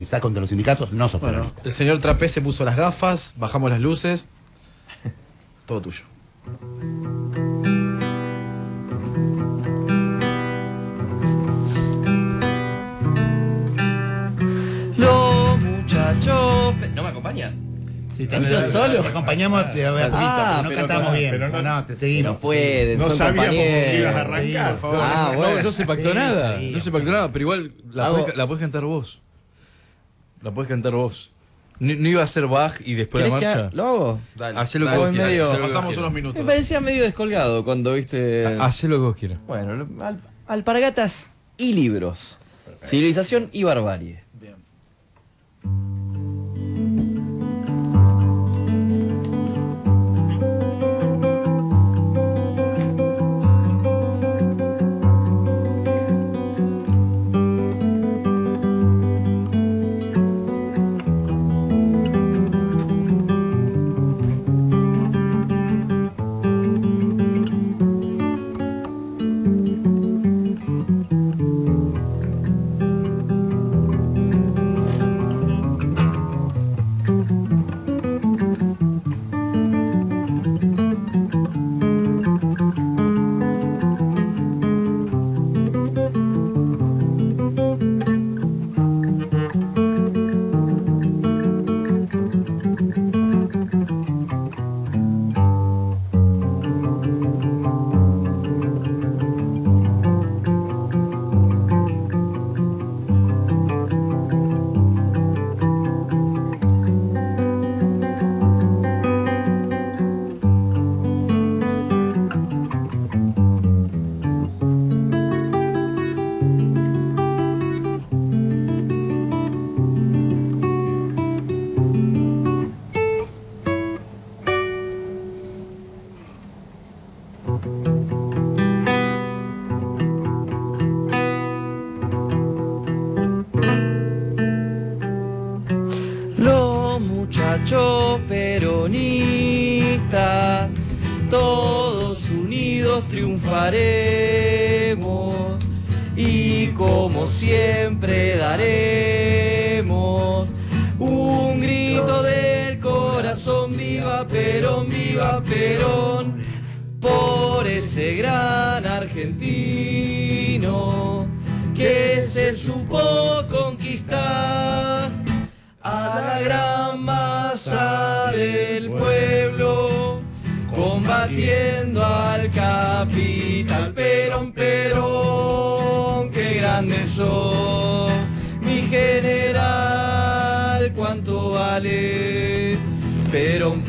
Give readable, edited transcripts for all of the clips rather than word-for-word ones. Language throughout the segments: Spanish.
contra los sindicatos, no sos Bueno, peronista. el señor Trapé se puso las gafas, bajamos las luces. Todo tuyo. Los muchachos... ¿No me acompañan? Sí, ¿Yo solo? Te acompañamos de ver, pero no cantamos bien. pero no, te seguimos. No pueden, No son sabíamos compañeros. que ibas a arrancar. por favor. No, no se pactó Sí, nada. sí, No se pactó nada, pero igual la podés cantar vos. La podés cantar vos. No iba a ser Bach y después la ¿Querés marcha. que lo hago? Dale, Hacé lo que dale, vos quieras, medio- hacé lo que vos pasamos quieras. unos Me minutos. parecía medio descolgado cuando viste... Hacé lo que vos quieras. Bueno, alpargatas y libros. Civilización y barbarie. Bien. Los muchachos peronistas, todos unidos triunfaremos y como siempre daremos un grito del corazón: viva Perón, por ese gran argentino que se supo conquistar a la gran masa del pueblo, combatiendo al capital. Perón, qué grande sos, mi general, cuánto vales. Perón,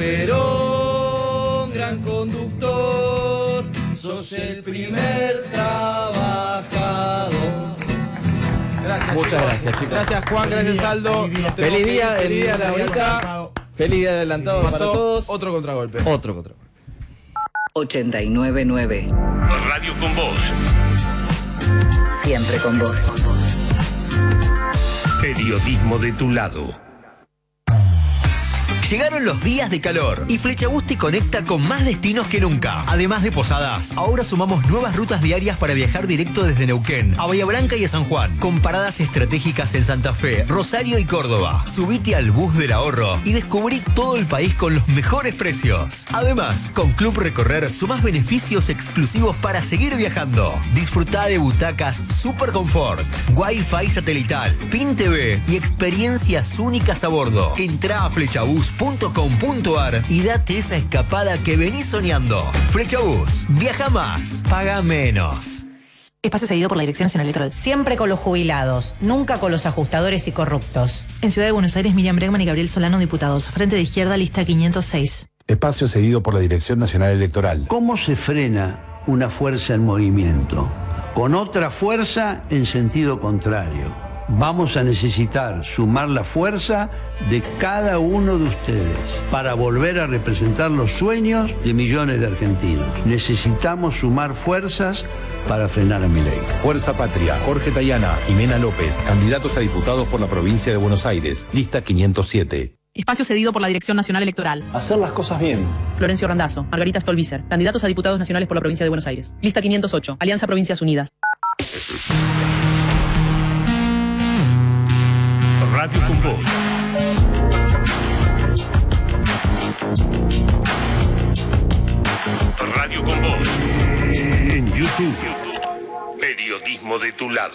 gran conductor, sos el primer trabajador. Gracias, Muchas gracias, chicos. Gracias, Juan. Gracias, Aldo. Feliz día, feliz día de la vuelta. Feliz día adelantado para todos. Otro contragolpe. Otro contra. 89.9. Radio con Voz. Siempre con vos. Periodismo de tu lado. Llegaron los días de calor y Flechabús te conecta con más destinos que nunca. Además de posadas, ahora sumamos nuevas rutas diarias para viajar directo desde Neuquén a Bahía Blanca y a San Juan, con paradas estratégicas en Santa Fe, Rosario y Córdoba. Subite al bus del ahorro y descubrí todo el país con los mejores precios. Además, con Club Recorrer sumás beneficios exclusivos para seguir viajando. Disfrutá de butacas Super Confort, Wi-Fi satelital, PIN TV y experiencias únicas a bordo. Entrá a flechabús.com.ar y date esa escapada que venís soñando. Flechabús, viaja más, paga menos. Espacio cedido por la Dirección Nacional Electoral. Siempre con los jubilados, nunca con los ajustadores y corruptos. En Ciudad de Buenos Aires, Miriam Bregman y Gabriel Solano, diputados. Frente de Izquierda, lista 506. Espacio cedido por la Dirección Nacional Electoral. ¿Cómo se frena una fuerza en movimiento? Con otra fuerza en sentido contrario. Vamos a necesitar sumar la fuerza de cada uno de ustedes para volver a representar los sueños de millones de argentinos. Necesitamos sumar fuerzas para frenar a Milei. Fuerza Patria, Jorge Tayana, Jimena López, candidatos a diputados por la provincia de Buenos Aires, lista 507. Espacio cedido por la Dirección Nacional Electoral. Hacer las cosas bien. Florencio Randazzo, Margarita Stolbizer, candidatos a diputados nacionales por la provincia de Buenos Aires. Lista 508, Alianza Provincias Unidas. Radio con Voz. Radio con Voz. En YouTube. Periodismo de tu lado.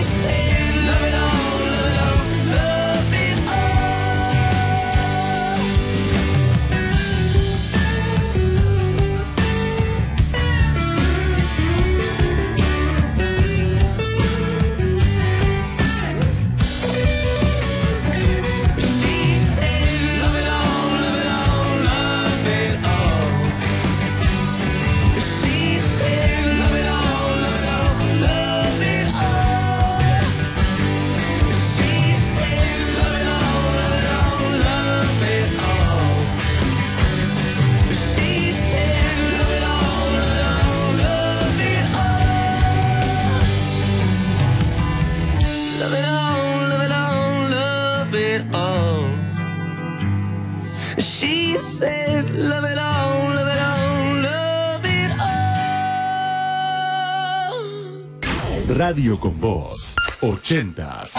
Radio con Voz, 80s.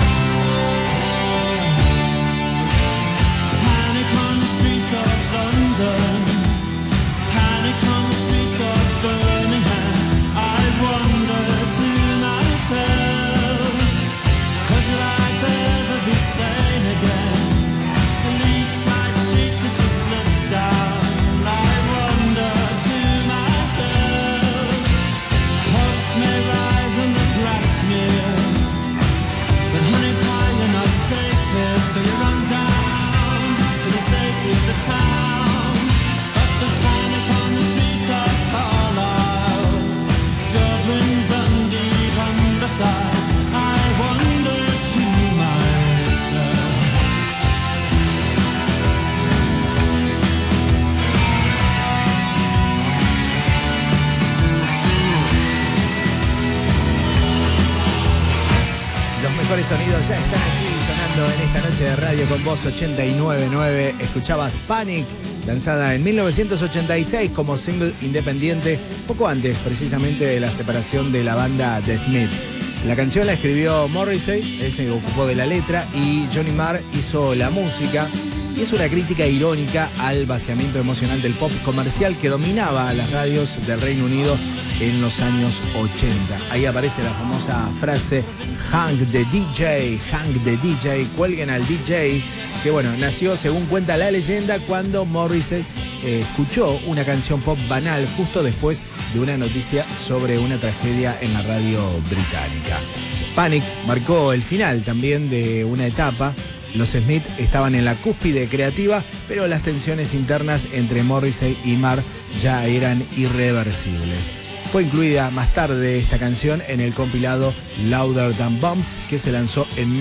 Sonidos ya están aquí sonando en esta noche de Radio con Voz 89.9. Escuchabas Panic, lanzada en 1986 como single independiente, poco antes precisamente de la separación de la banda The Smiths. La canción la escribió Morrissey, él se ocupó de la letra, y Johnny Marr hizo la música. Y es una crítica irónica al vaciamiento emocional del pop comercial que dominaba las radios del Reino Unido en los años 80. Ahí aparece la famosa frase "Hang the DJ", "Hang the DJ", cuelguen al DJ, que bueno, nació, según cuenta la leyenda, cuando Morrissey escuchó una canción pop banal justo después de una noticia sobre una tragedia en la radio británica. Panic marcó el final también de una etapa. Los Smiths estaban en la cúspide creativa, pero las tensiones internas entre Morrissey y Marr ya eran irreversibles. Fue incluida más tarde esta canción en el compilado Louder Than Bombs, que se lanzó en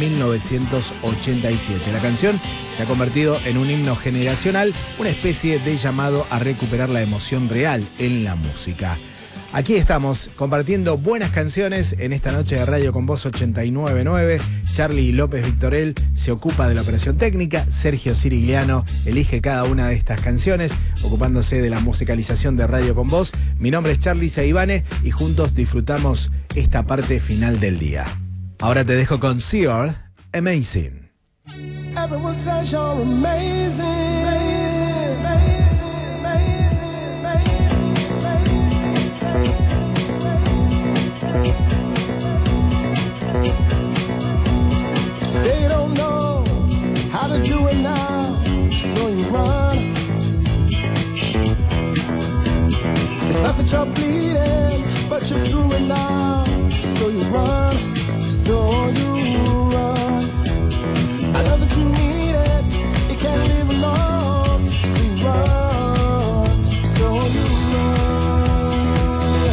1987. La canción se ha convertido en un himno generacional, una especie de llamado a recuperar la emoción real en la música. Aquí estamos compartiendo buenas canciones en esta noche de Radio con Voz 89.9. Charlie López Victorel se ocupa de la operación técnica. Sergio Cirigliano elige cada una de estas canciones, ocupándose de la musicalización de Radio con Voz. Mi nombre es Charlie Saibane y juntos disfrutamos esta parte final del día. Ahora te dejo con Sear, Amazing. Everyone says you're amazing. They don't know how to do it now, so you run. It's not that you're bleeding, but you're through it now, so you run, so you run. I know that you need it, you can't live alone, so you run, so you run.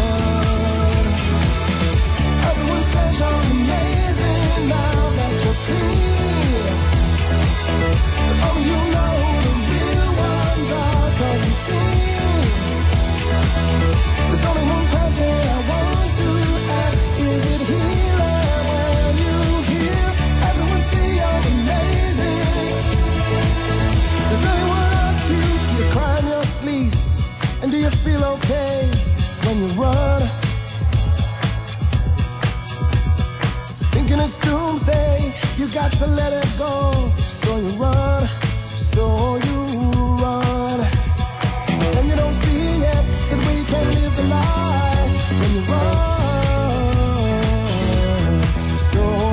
Everyone says you're amazing now that you're clean. Oh, you know the real ones are cause you seen. There's only one question I want to ask, is it healing when you hear everyone say you're amazing? Does anyone ask you, do you cry in your sleep? And do you feel okay when you run? Thinking it's doomsday, you got to let it go. So you run, so you run. And you don't see it, that we can't live the lie when you run. So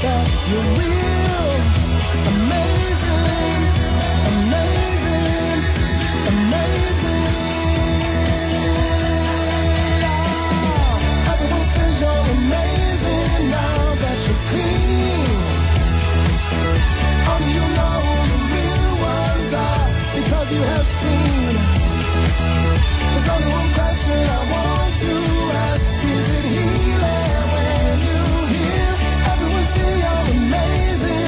that you're real. Amazing, amazing, amazing. Everyone says you're amazing now that you're clean. Only you know who the real ones are because you have seen. There's only one question I want to ask: is it healing when you hear everyone say you're amazing?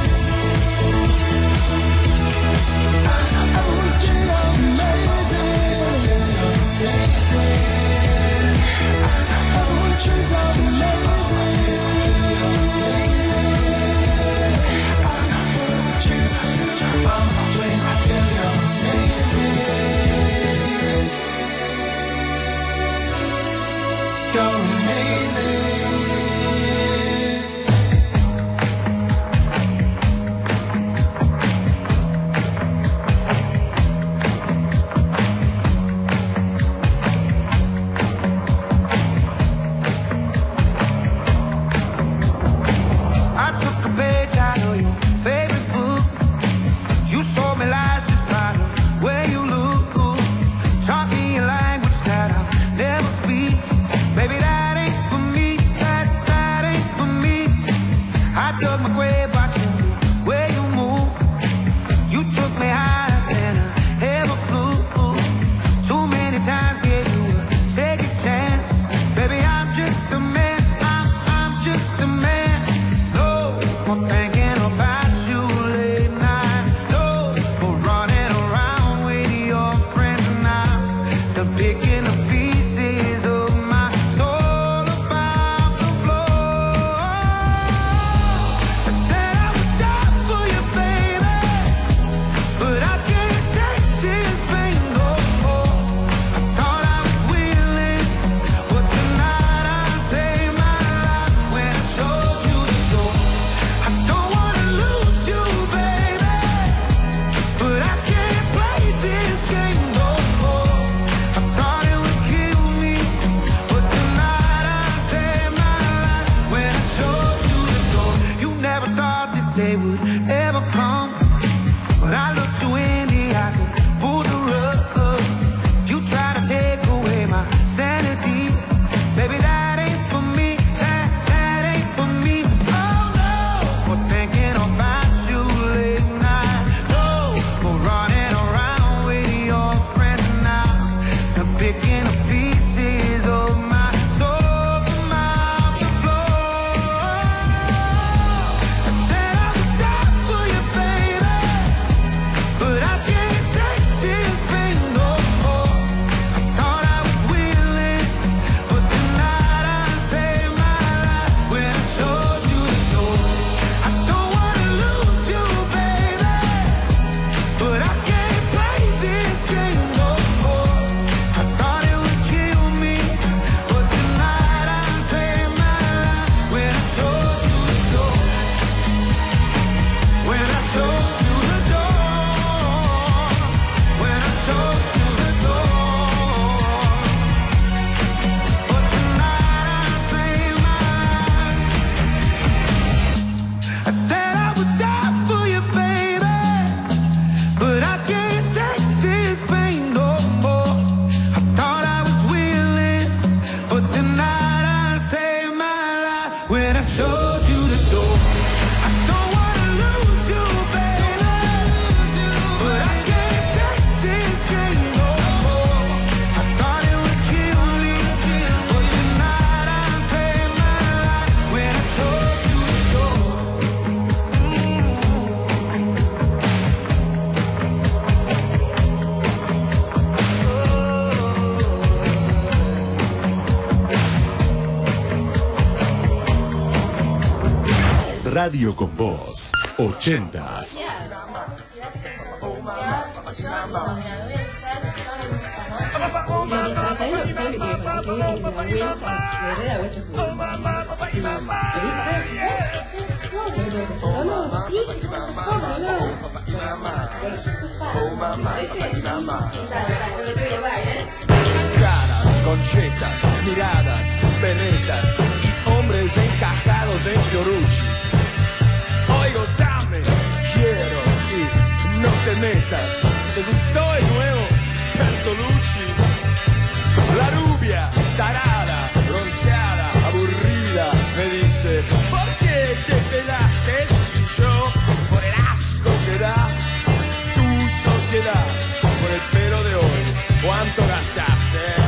Everyone say you're amazing. Everyone says you're I took a page out of your favorite book. You sold me lies just by the way you look. Taught me a language that I'll never speak. Baby, that ain't for me. That ain't for me. I dug my grave watching the way you move. You took me higher than I ever flew. Too many times gave you a second chance. Baby, I'm just a man. I'm just a man. No more thinking about you late night. No more running around with your friends now. They're picking the pieces of my soul about the floor. I said I would die for you, baby, but I can't take this pain no more. I thought I was willing, but tonight I saved my life when I showed you the door. I don't wanna lose you, baby, but I can't play this game no more. I thought it would kill me, but tonight I saved my life when I showed you the door. You never thought this day would ever come, but I looked you in the eyes and pulled the rug. You tried to take away my sanity. Baby, that ain't for me. That ain't for me. Oh no, more thinking about you late night. No more running around with your friends now. I'm picking up pieces of my soul from out the floor. I said I would die for you, baby, but I can't take this pain no more. I thought I was willing, but tonight I saved my life when I showed you the door. I don't wanna lose you, baby, but I can't play this game no more. I thought it would kill me, but tonight I saved my life when I showed you the door. When I showed you the door. When I showed you the door. But tonight I saved my life. I said I would die for you, baby, but I can't take this pain no more. I thought I was willing, but tonight I saved my life when I showed you the door. I don't wanna lose you, baby, but I can't take this game no more. I thought it would kill me, but tonight I saved my life when I showed you the door. Radio con Voz 80s. Caras, conchetas, miradas, perretas y hombres encajados en Fiorucci. te metas. ¿Te gustó el nuevo Bertolucci? La rubia, tarada, bronceada, aburrida, me dice, ¿por qué te pelaste? Y yo, por el asco que da tu sociedad, por el pelo de hoy, ¿cuánto gastaste?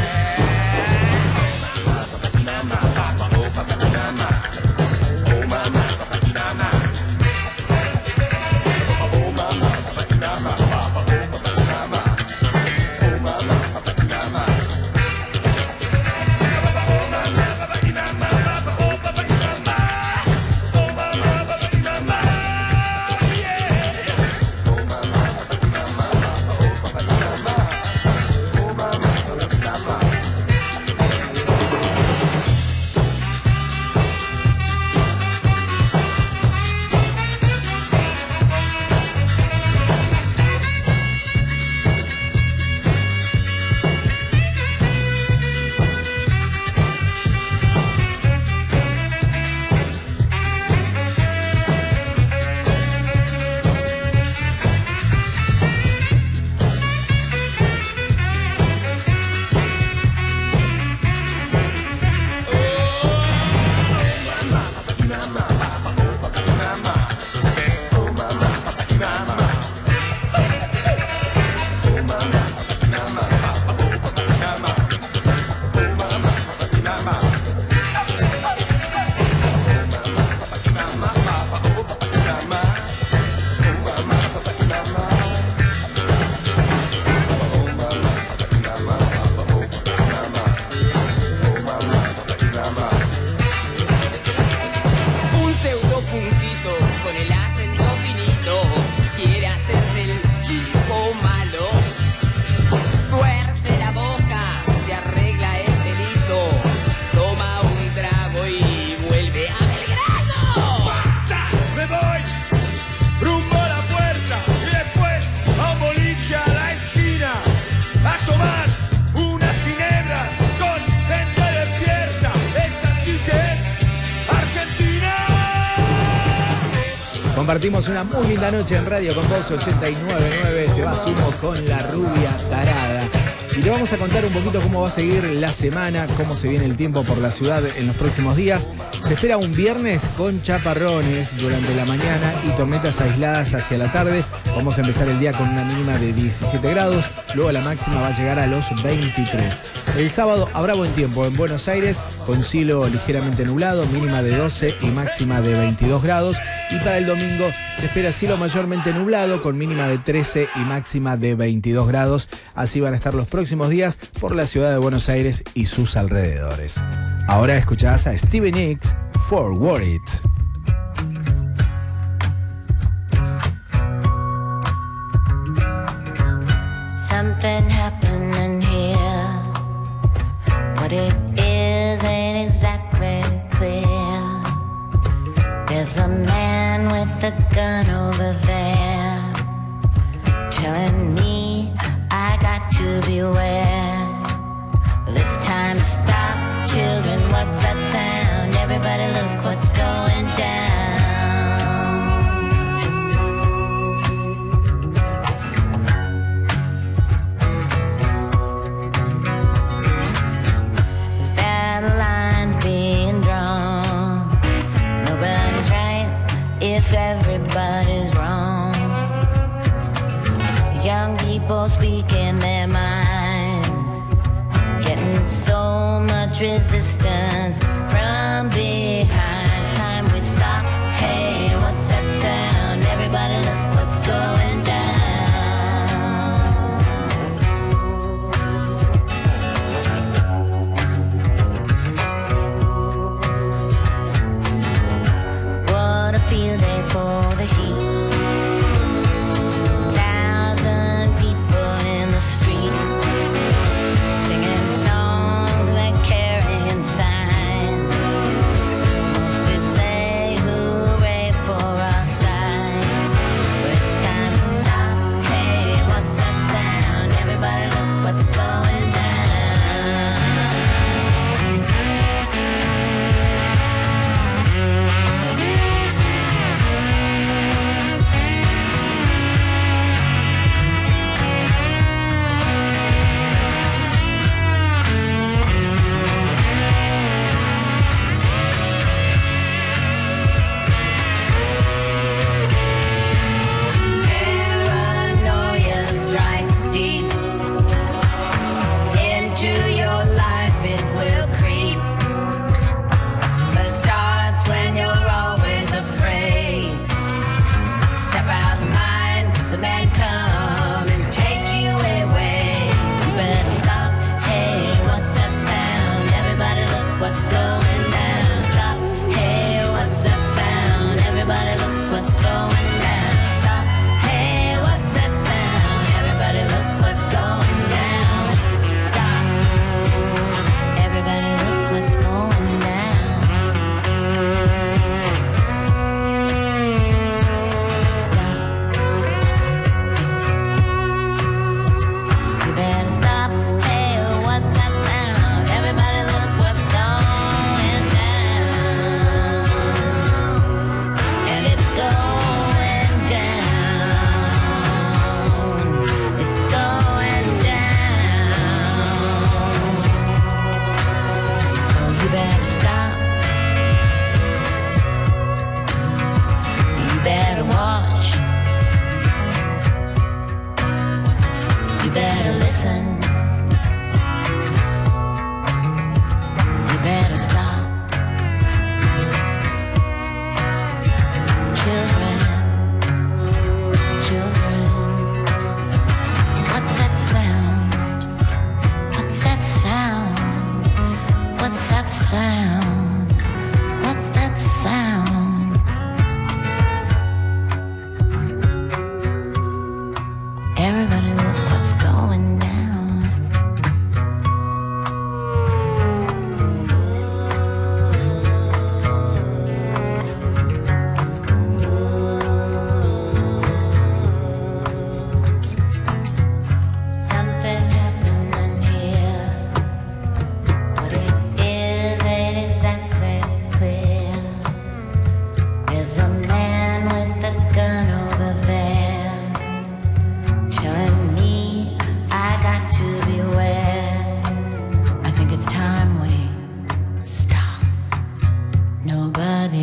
Compartimos una muy linda noche en Radio con vos, 89.9. Se va Sumo con La Rubia Tarada. Y le vamos a contar un poquito cómo va a seguir la semana, cómo se viene el tiempo por la ciudad en los próximos días. Se espera un viernes con chaparrones durante la mañana y tormentas aisladas hacia la tarde. Vamos a empezar el día con una mínima de 17 grados, luego la máxima va a llegar a los 23. El sábado habrá buen tiempo en Buenos Aires, con cielo ligeramente nublado, mínima de 12 y máxima de 22 grados. Y para el domingo se espera cielo mayormente nublado, con mínima de 13 y máxima de 22 grados. Así van a estar los próximos días por la ciudad de Buenos Aires y sus alrededores. Ahora escuchás a Stevie Nicks, For It. Something happening here. What it is ain't exactly clear. There's a man with a gun over there, telling me I got to beware. Well, it's time to stop, children, what's that sound? Everybody look what's going down. There's battle lines being drawn. Nobody's right if everybody's wrong. Young people speaking their minds.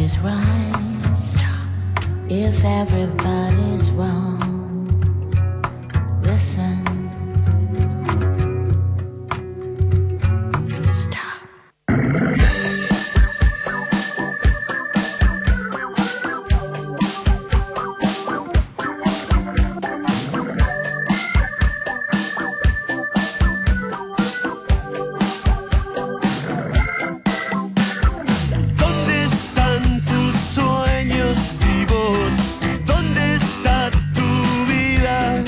everybody's right, if everybody's wrong, listen. ¿Dónde están tus sueños vivos? ¿Dónde está tu vida?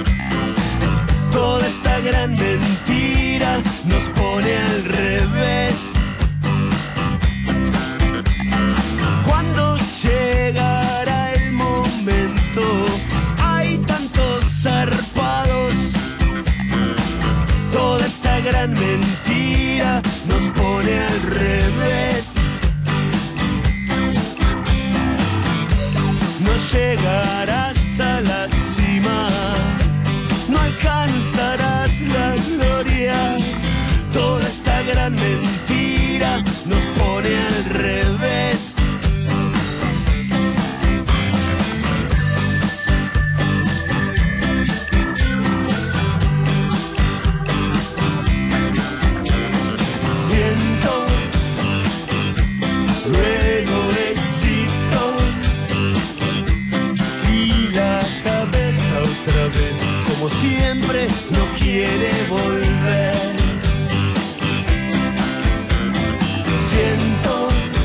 Toda esta gran mentira nos pone al revés. ¿Cuándo llegará el momento? Hay tantos zarpados. Toda esta gran mentira nos pone al revés. No llegarás a la cima, no alcanzarás la gloria. Toda esta gran mentira nos pone al revés. Siento, luego existo, y la cabeza otra vez, como siempre, no quiere volver. Siento,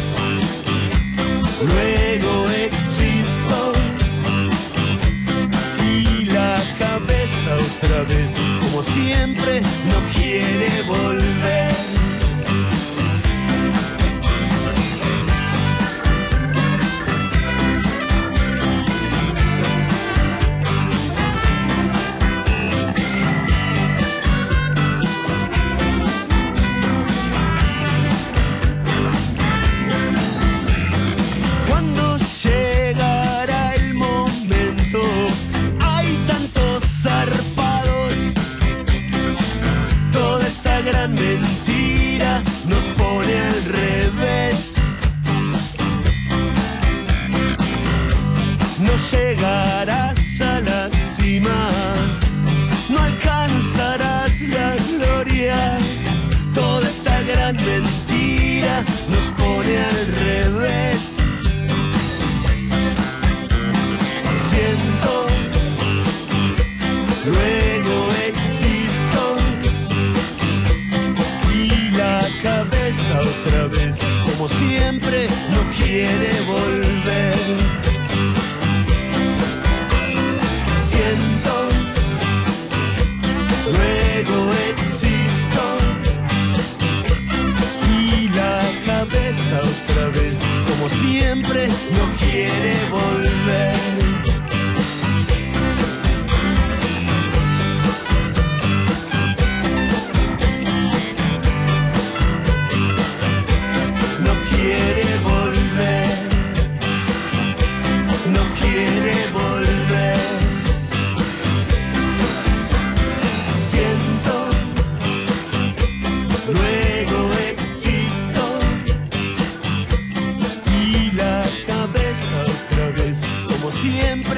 luego existo, y la cabeza otra vez, como siempre, no quiere volver. ¿Cuándo llegará el momento? Hay tantos zarpados. Toda esta gran mentira nos pone al revés. No llegarás a la cima, no alcanzarás la gloria. Toda esta gran mentira nos pone al revés. Siento, luego existo, y la cabeza otra vez, como siempre, no quiere volver. Siento, luego existo, y la cabeza otra vez, como siempre, no quiere volver. No quiere volver, no quiere volver. Siento, luego existo, y la cabeza otra vez, como siempre,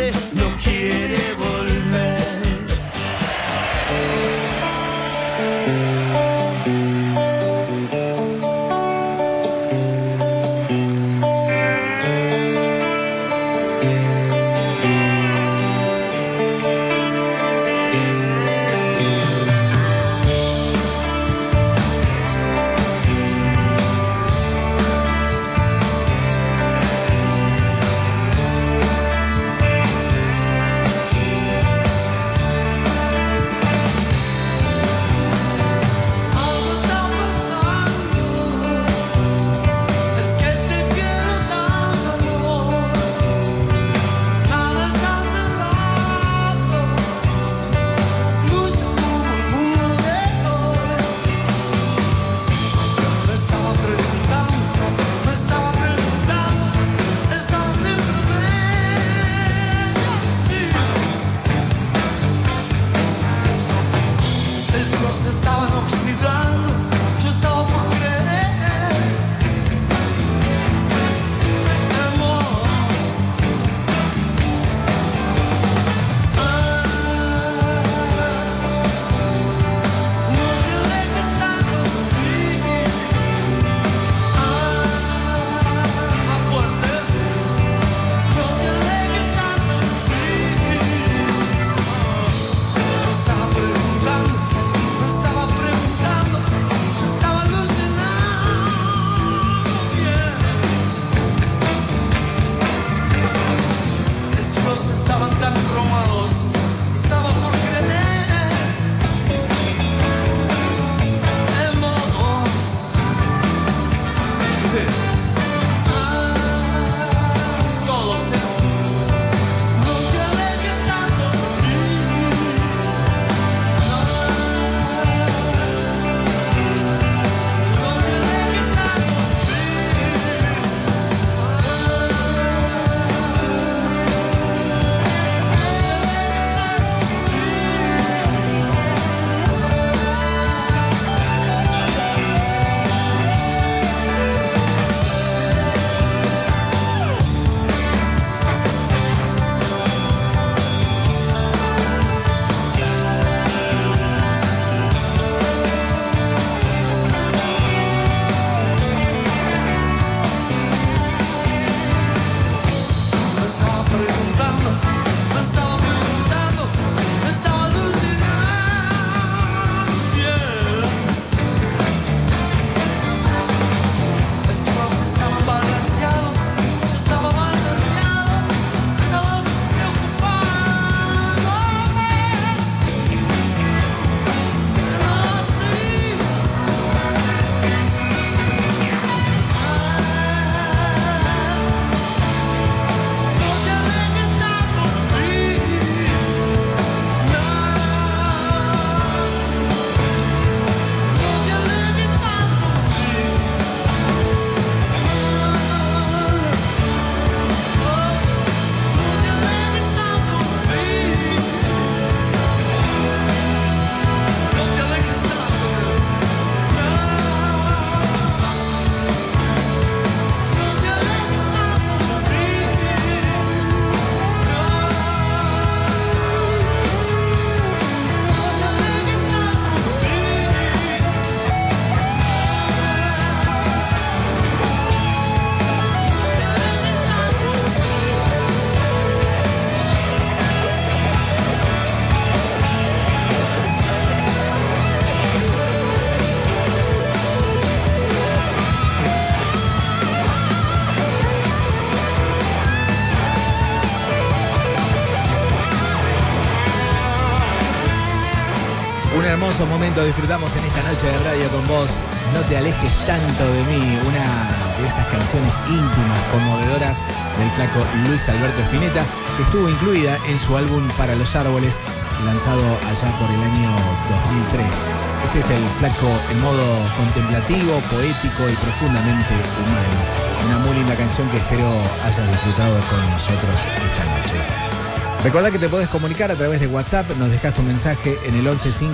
hermosos momentos disfrutamos en esta noche de radio con vos. No te alejes tanto de mí, una de esas canciones íntimas, conmovedoras del flaco Luis Alberto Spinetta, que estuvo incluida en su álbum Para los Árboles, lanzado allá por el año 2003. Este es el flaco en modo contemplativo, poético y profundamente humano. Una muy linda canción que espero hayas disfrutado con nosotros esta noche. Recordá que te podés comunicar a través de WhatsApp, nos dejás tu mensaje en el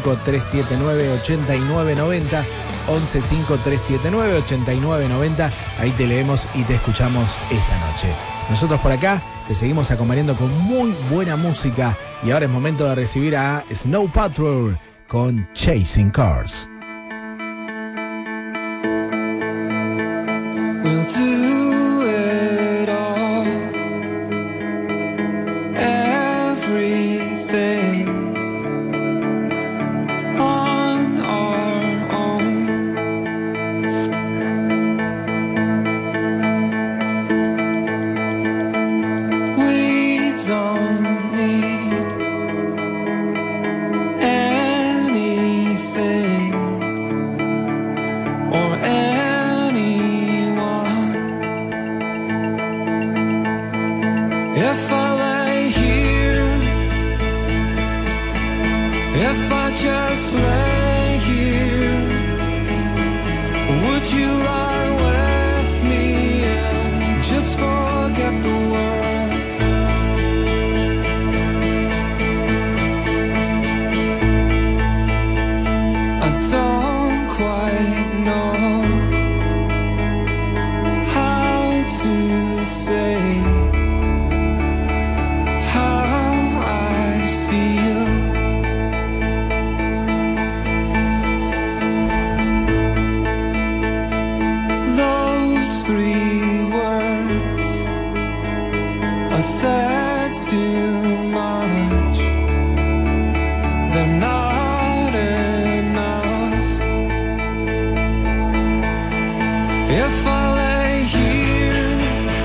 1153798990, 1153798990, ahí te leemos y te escuchamos esta noche. Nosotros por acá te seguimos acompañando con muy buena música y ahora es momento de recibir a Snow Patrol con Chasing Cars. We'll do it all, everything on our own. We don't need anything or anyone. If I lay here, if I just lay here, would you lie with me and just forget the world? I don't quite know how to say how I feel. Those three words are said too much. They're not enough. If I lay here,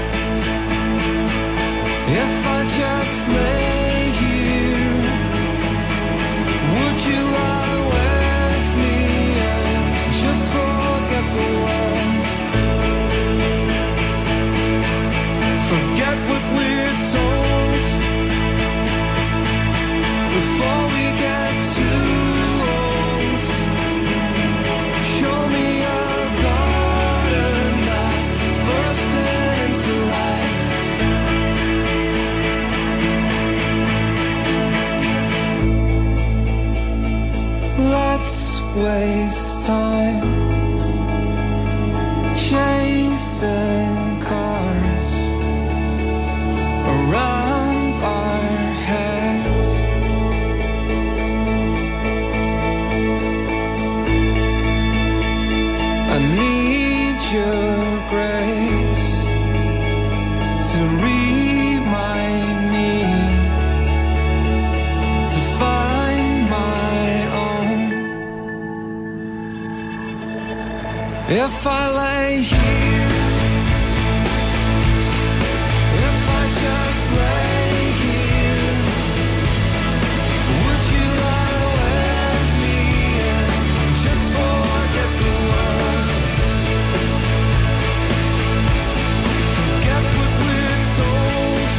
if I just lay here, would you lie with me and just forget the world? Forget what we're told before we get too old. Show me a garden that's bursting into life. Let's waste time chasing cars around our heads. I need your grace to remind me to find my own. If I lay here, if I just lay here, would you lie with me and just forget the world? Forget what we're told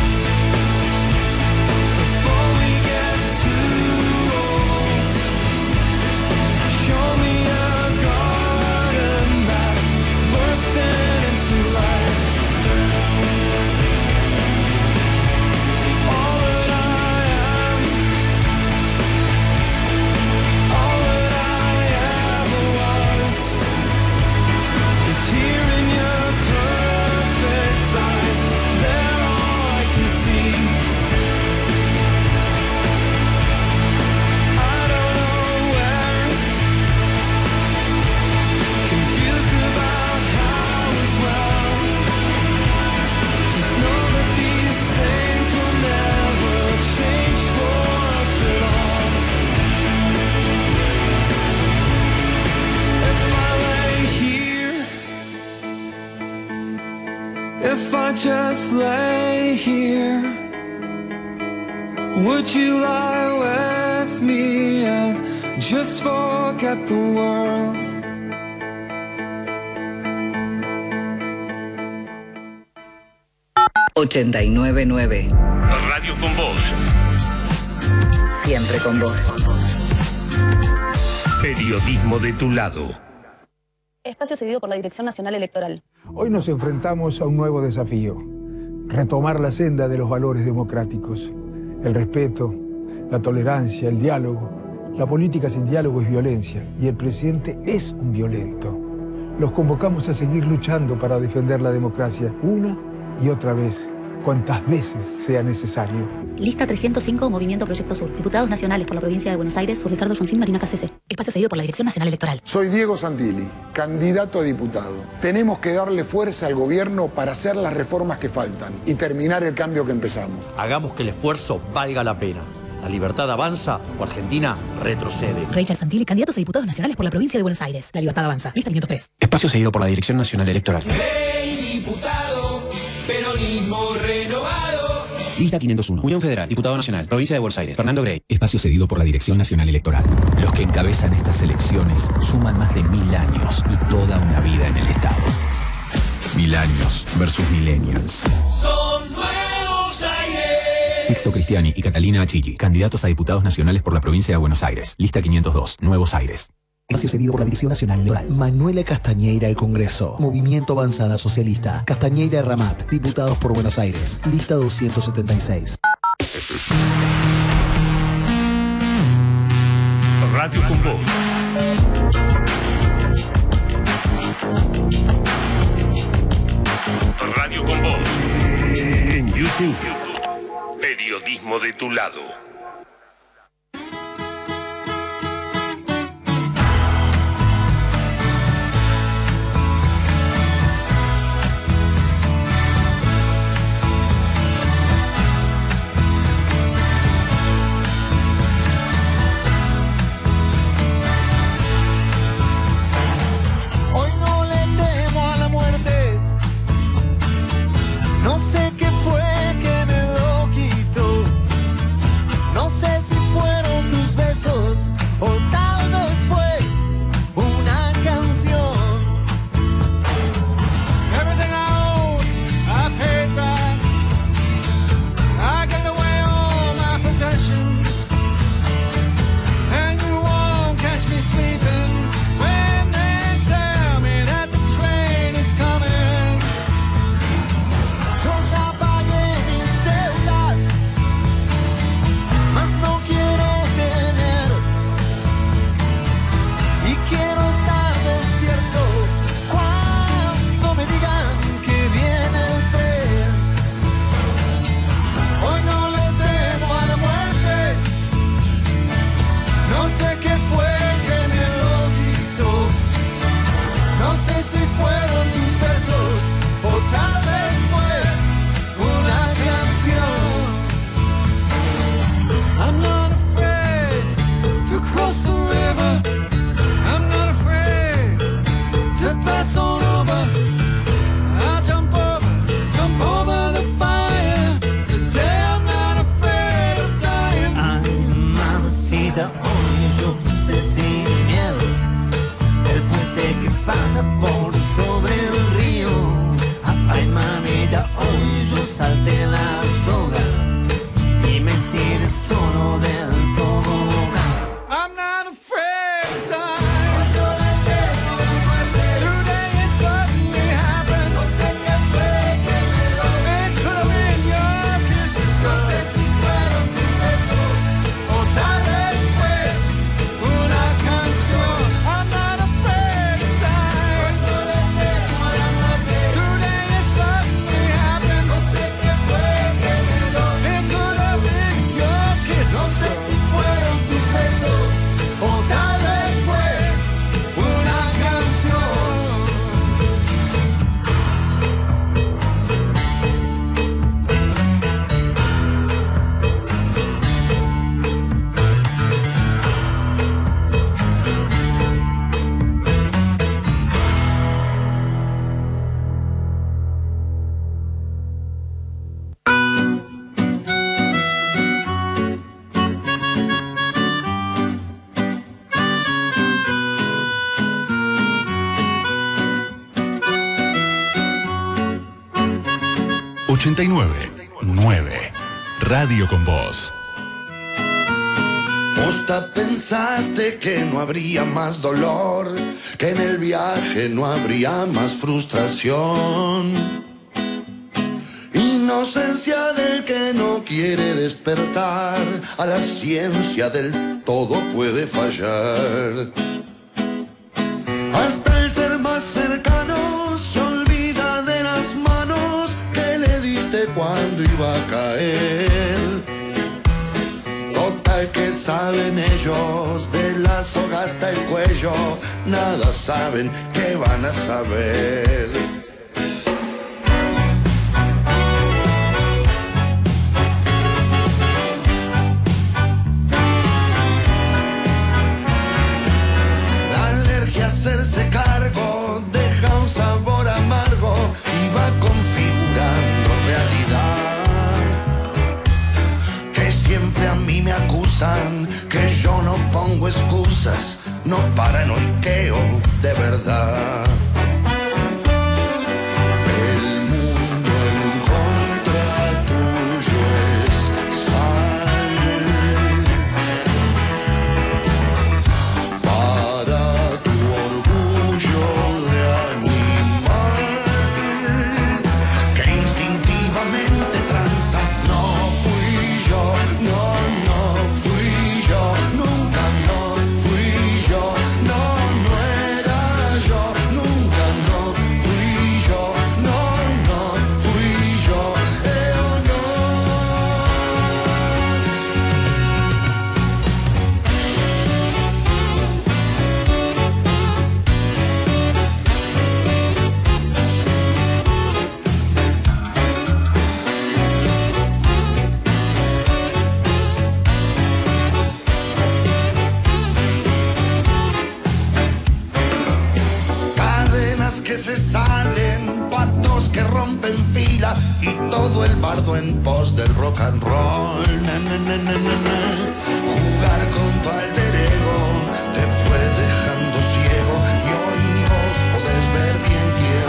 before we get too old. Show me a garden that's bursting into life. All that I am, all that I ever was, is here in your perfect eyes. They're all I can see. I don't know where, confused about how as well. Just know that these things will never change for us at all. If I lay here, if I just lay here, would you lie with me and Just forget the world. Radio con Vos. Siempre con vos. Periodismo de tu lado. Espacio cedido por la Dirección Nacional Electoral. Hoy nos enfrentamos a un nuevo desafío: retomar la senda de los valores democráticos, el respeto, la tolerancia, el diálogo. La política sin diálogo es violencia y el presidente es un violento. Los convocamos a seguir luchando para defender la democracia una y otra vez, cuantas veces sea necesario. Lista 305, Movimiento Proyecto Sur. Diputados nacionales por la provincia de Buenos Aires, Sur Ricardo Alfonsín, Marina KCC. Espacio cedido por la Dirección Nacional Electoral. Soy Diego Santilli, candidato a diputado. Tenemos que darle fuerza al gobierno para hacer las reformas que faltan y terminar el cambio que empezamos. Hagamos que el esfuerzo valga la pena. La libertad avanza o Argentina retrocede. Rachel Santilli, candidatos a diputados nacionales por la provincia de Buenos Aires. La libertad avanza. Lista 503. Espacio seguido por la Dirección Nacional Electoral. Hey, diputado, peronismo renovado. Lista 501. Unión Federal, Diputado Nacional, Provincia de Buenos Aires. Fernando Grey. Espacio cedido por la Dirección Nacional Electoral. Los que encabezan estas elecciones suman más de 1000 años y toda una vida en el Estado. 1000 años versus millennials. Son Nuevos Aires. Sixto Cristiani y Catalina Achilli, candidatos a diputados nacionales por la provincia de Buenos Aires. Lista 502, Nuevos Aires. Espacio cedido por la Dirección Nacional Electoral. Manuela Castañeira al Congreso. Movimiento Avanzada Socialista. Castañeira Ramat. Diputados por Buenos Aires. Lista 276. Radio con Vos. Radio con Vos. En YouTube. Periodismo de tu lado. Hoy no le temo a la muerte. No sé qué fue que me lo quitó. 89.9. Radio con Vos. Posta pensaste que no habría más dolor, que en el viaje no habría más frustración. Inocencia del que no quiere despertar, a la ciencia del todo puede fallar. Hasta el ser más cercano se olvida de las manos que le diste cuando iba a caer. Total, que saben ellos de la soga hasta el cuello, nada saben, ¿qué van a saber? Hacerse cargo deja un sabor amargo y va configurando realidad. Que siempre a mí me acusan que yo no pongo excusas, no paranoiqueo de verdad. El mundo en contra tuyo es sal. Para que se salen, patos que rompen fila y todo el bardo en pos del rock and roll. Na, na, na, na, na, na. Jugar con tu alter ego te fue dejando ciego y hoy ni vos podés ver bien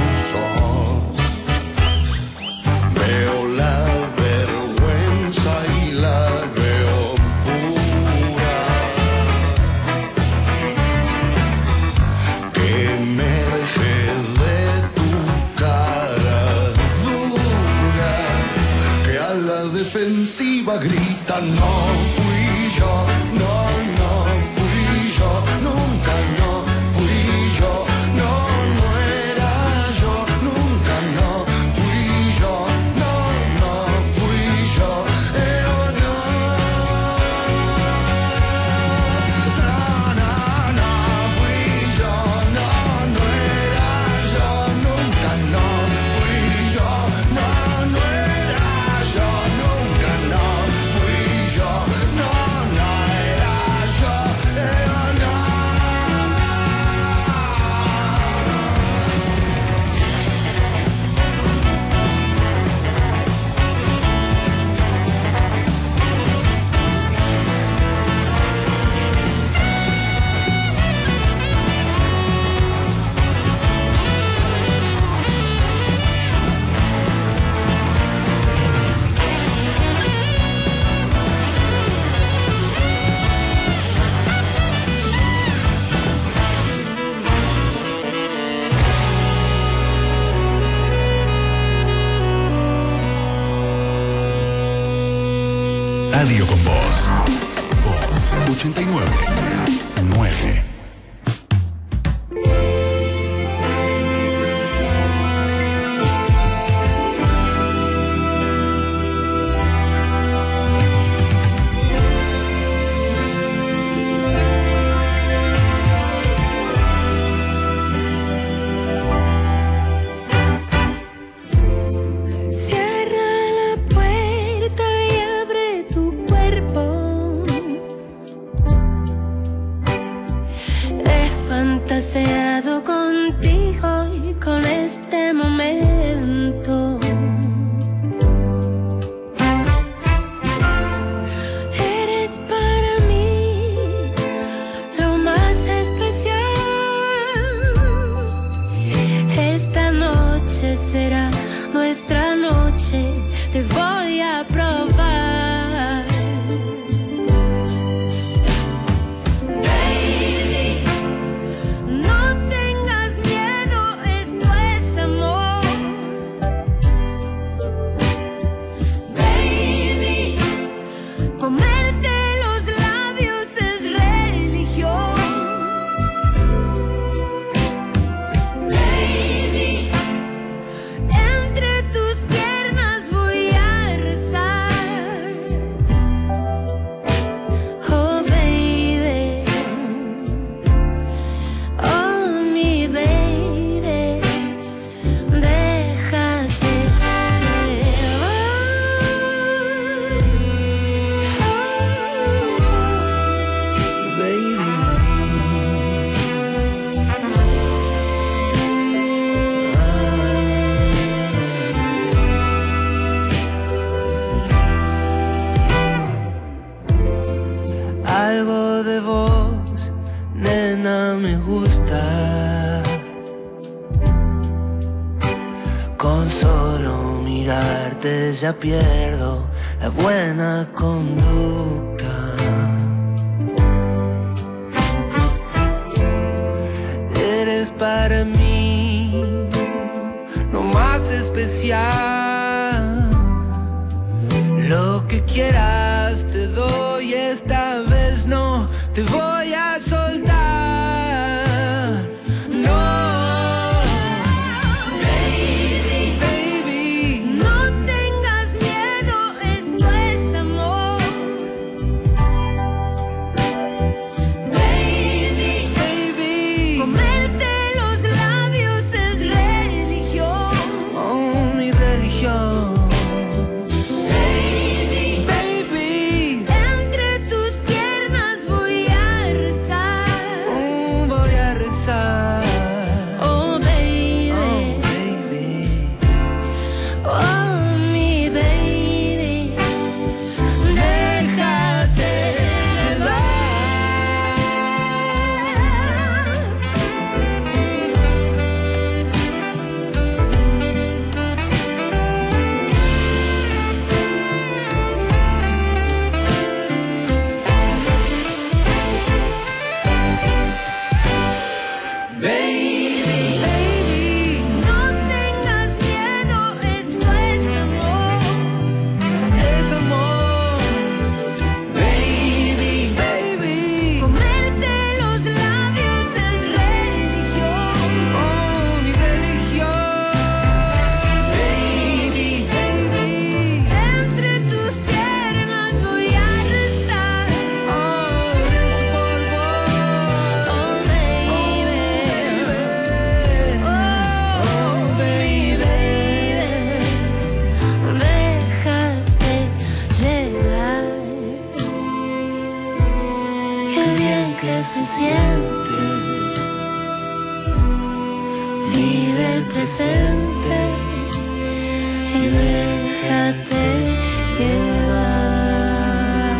quién sos. Veo la vergüenza y la veo pura, que emerge defensiva, grita, no fui yo, no fui yo, nunca no fui yo, no era yo, nunca no fui yo, no fui yo, no fui yo, no era yo, nunca no fui yo, no era yo. Radio con Vos. Vos 89.9. noche te voy a probar. Baby, no tengas miedo, esto es amor. Baby, comerte los labios es religión. Baby, entre tus piernas voy a rezar. Oh baby, oh mi baby, déjate llevar. Algo de vos, nena, me gusta. Con solo mirarte ya pierdo la buena conducta. Eres para mí lo más especial. Lo que quieras te doy, esta vez no te voy a soltar. No, baby, baby, no tengas miedo, esto es amor. Baby, baby, comerte los labios es religión. Oh, mi religión. Entre tus piernas voy a rezar. Voy a rezar. Oh baby, oh mi baby, déjate llevar. Baby, baby, no tengas miedo, esto es amor. Es amor. Baby, baby, comerte los labios es religión. Oh, mi religión. Baby, baby, entre tus piernas voy a rezar. Oh, rezo por vos. Oh, baby, oh, baby, déjate llegar. Qué bien que se siente. Vive el presente y déjate llevar.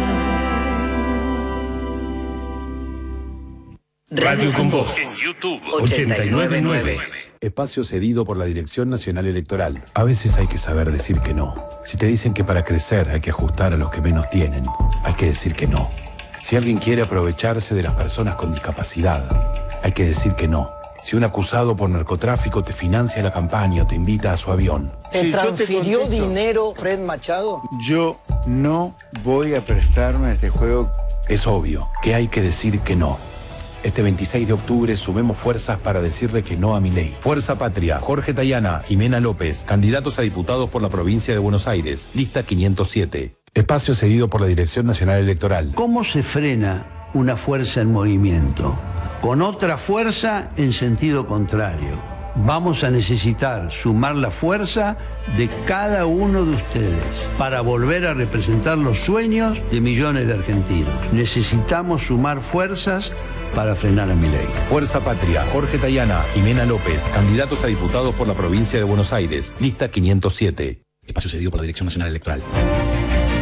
Radio con Voz. En YouTube 899. Espacio cedido por la Dirección Nacional Electoral. A veces hay que saber decir que no. Si te dicen que para crecer hay que ajustar a los que menos tienen, hay que decir que no. Si alguien quiere aprovecharse de las personas con discapacidad, hay que decir que no. Si un acusado por narcotráfico te financia la campaña o te invita a su avión. ¿Te transfirió dinero Fred Machado? Yo no voy a prestarme a este juego. Es obvio que hay que decir que no. Este 26 de octubre sumemos fuerzas para decirle que no a Milei. Fuerza Patria, Jorge Tayana, Jimena López, candidatos a diputados por la provincia de Buenos Aires, lista 507. Espacio cedido por la Dirección Nacional Electoral. ¿Cómo se frena una fuerza en movimiento? Con otra fuerza en sentido contrario. Vamos a necesitar sumar la fuerza de cada uno de ustedes para volver a representar los sueños de millones de argentinos. Necesitamos sumar fuerzas para frenar a Milei. Fuerza Patria, Jorge Tayana, Jimena López, candidatos a diputados por la provincia de Buenos Aires, lista 507. Espacio cedido por la Dirección Nacional Electoral.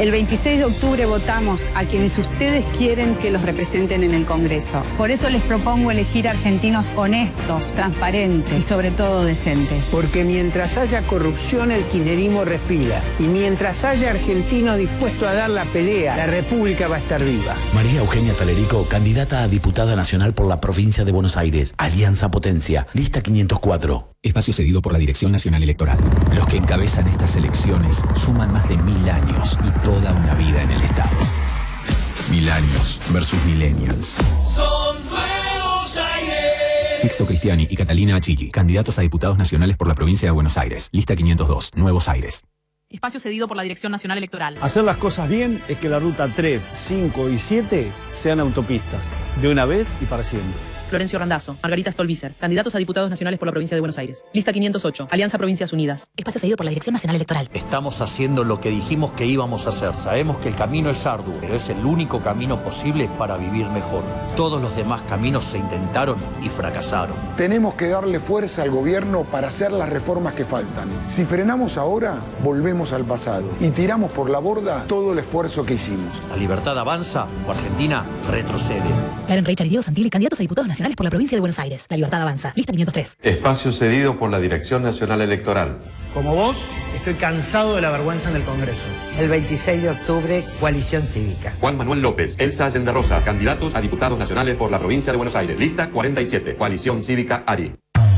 El 26 de octubre votamos a quienes ustedes quieren que los representen en el Congreso. Por eso les propongo elegir argentinos honestos, transparentes y sobre todo decentes. Porque mientras haya corrupción, el kirchnerismo respira. Y mientras haya argentinos dispuestos a dar la pelea, la República va a estar viva. María Eugenia Talerico, candidata a diputada nacional por la provincia de Buenos Aires. Alianza Potencia, lista 504. Espacio cedido por la Dirección Nacional Electoral. Los que encabezan estas elecciones suman más de 1000 años y toda una vida en el Estado. 1000 años versus millennials. Son Buenos Aires. Sixto Cristiani y Catalina Achilli, candidatos a diputados nacionales por la provincia de Buenos Aires. Lista 502, Nuevos Aires. Espacio cedido por la Dirección Nacional Electoral. Hacer las cosas bien es que la ruta 3, 5 y 7 sean autopistas, de una vez y para siempre. Florencio Randazzo, Margarita Stolbizer, candidatos a diputados nacionales por la provincia de Buenos Aires. Lista 508, Alianza Provincias Unidas. Espacio cedido por la Dirección Nacional Electoral. Estamos haciendo lo que dijimos que íbamos a hacer. Sabemos que el camino es arduo, pero es el único camino posible para vivir mejor. Todos los demás caminos se intentaron y fracasaron. Tenemos que darle fuerza al gobierno para hacer las reformas que faltan. Si frenamos ahora, volvemos al pasado y tiramos por la borda todo el esfuerzo que hicimos. La libertad avanza o Argentina retrocede. Karen Reichard y Diego Santilli, candidatos a diputados nacionales por la provincia de Buenos Aires. La libertad avanza. Lista 503. Espacio cedido por la Dirección Nacional Electoral. Como vos, estoy cansado de la vergüenza en el Congreso. El 26 de octubre, Coalición Cívica. Juan Manuel López, Elsa Allende Rosas, candidatos a diputados nacionales por la provincia de Buenos Aires. Lista 47, Coalición Cívica ARI.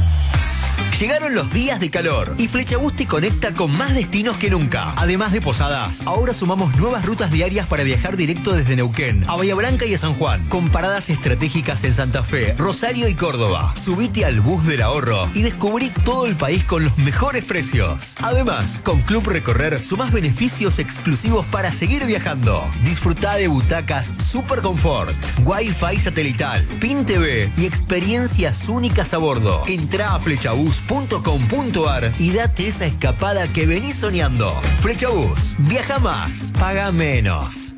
Llegaron los días de calor y Flecha Bus te conecta con más destinos que nunca. Además de posadas, ahora sumamos nuevas rutas diarias para viajar directo desde Neuquén a Bahía Blanca y a San Juan, con paradas estratégicas en Santa Fe, Rosario y Córdoba. Subite al bus del ahorro y descubrí todo el país con los mejores precios. Además, con Club Recorrer sumás beneficios exclusivos para seguir viajando. Disfrutá de butacas Super Confort, Wi-Fi satelital, PIN TV y experiencias únicas a bordo. Entrá a flechabus.com.ar y date esa escapada que venís soñando. Flechabus, viaja más, paga menos.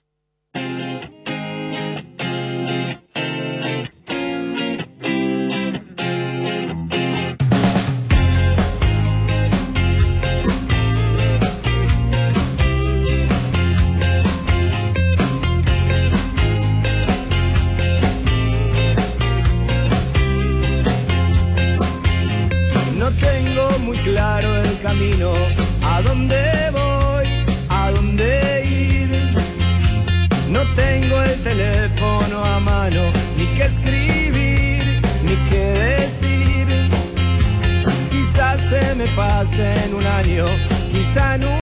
No tengo muy claro el camino, a dónde voy, a dónde ir. No tengo el teléfono a mano, ni qué escribir, ni qué decir. Quizás se me pase en un año, quizá en un